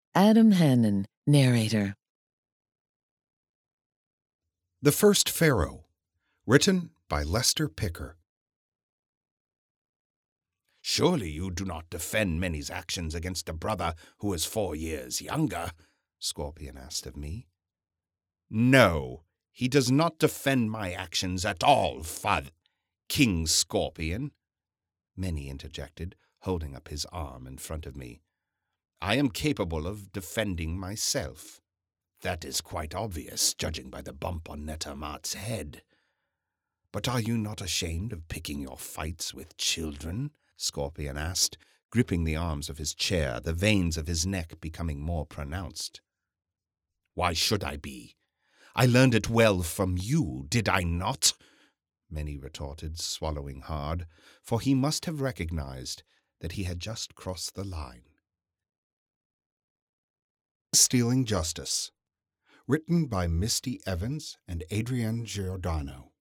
Adam Hannon, narrator. The First Pharaoh, written by Lester Picker. "Surely you do not defend Many's actions against a brother who is 4 years younger?" Scorpion asked of me. "No, he does not defend my actions at all, Father King Scorpion," Many interjected, holding up his arm in front of me. "I am capable of defending myself." "That is quite obvious, judging by the bump on Netamat's head. But are you not ashamed of picking your fights with children?" Scorpion asked, gripping the arms of his chair, the veins of his neck becoming more pronounced. "Why should I be? I learned it well from you, did I not?" Many retorted, swallowing hard, for he must have recognized that he had just crossed the line. Stealing Justice, written by Misty Evans and Adrienne Giordano.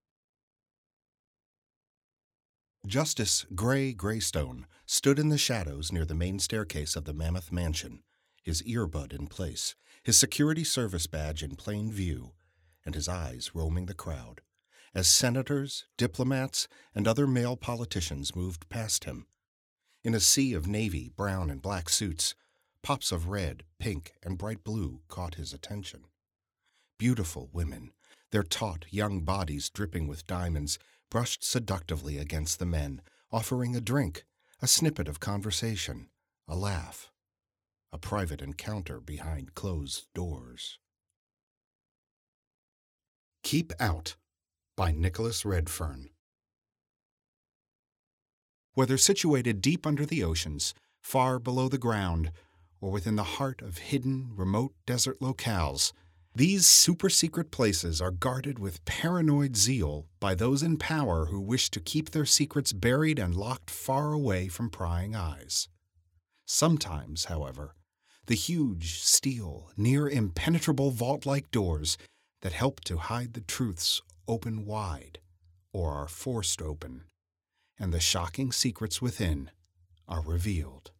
Justice Gray Greystone stood in the shadows near the main staircase of the Mammoth Mansion, his earbud in place, his security service badge in plain view, and his eyes roaming the crowd, as senators, diplomats, and other male politicians moved past him. In a sea of navy, brown, and black suits, pops of red, pink, and bright blue caught his attention. Beautiful women, their taut, young bodies dripping with diamonds, brushed seductively against the men, offering a drink, a snippet of conversation, a laugh, a private encounter behind closed doors. Keep Out by Nicholas Redfern. Whether situated deep under the oceans, far below the ground, or within the heart of hidden, remote desert locales, these super-secret places are guarded with paranoid zeal by those in power who wish to keep their secrets buried and locked far away from prying eyes. Sometimes, however, the huge, steel, near-impenetrable vault-like doors that help to hide the truths open wide, or are forced open, and the shocking secrets within are revealed.